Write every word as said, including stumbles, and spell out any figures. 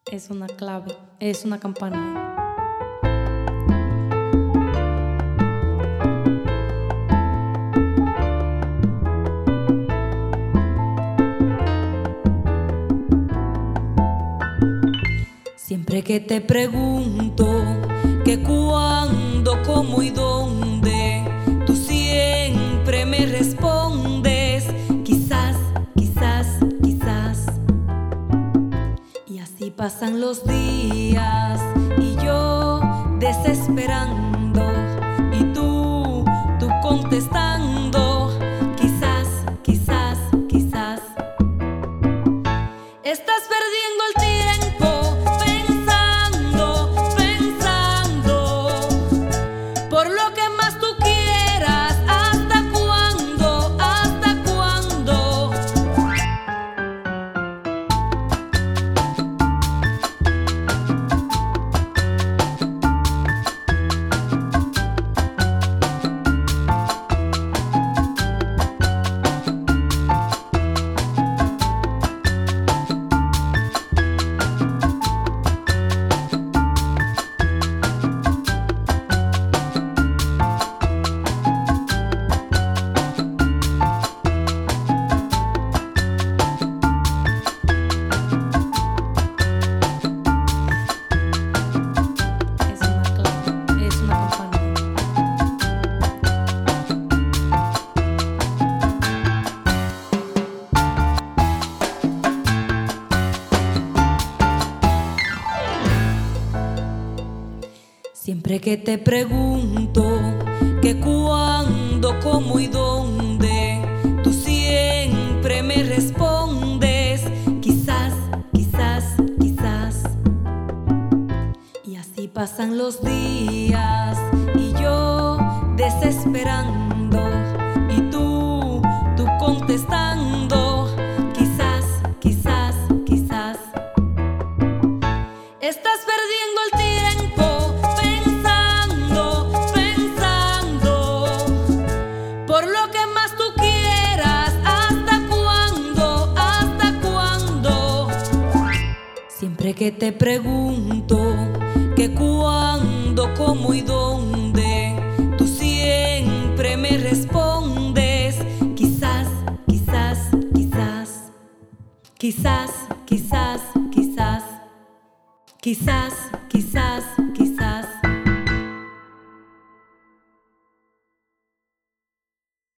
Es una clave, es una campana. Siempre que te pregunto que cuándo, cómo y dónde, tú siempre me respondes quizás, quizás, quizás. Y así pasan los días y yo desesperando y tú, tú contestando quizás, quizás, quizás. Estás perdiendo el tiempo por lo que más tú quieras. ¿Hasta cuándo? ¿Hasta cuándo? Siempre que te pregunto que cuándo, cómo y dónde, tú siempre me respondes quizás, quizás, quizás. Y así pasan los días y yo desesperando y tú, tú contestando quizás, quizás, quizás. Estás perdiendo el tiempo por lo que más tú quieras. ¿Hasta cuándo? ¿Hasta cuándo? Siempre que te pregunto que cuándo, cómo y dónde, tú siempre me respondes quizás, quizás, quizás. Quizás, quizás, quizás. Quizás.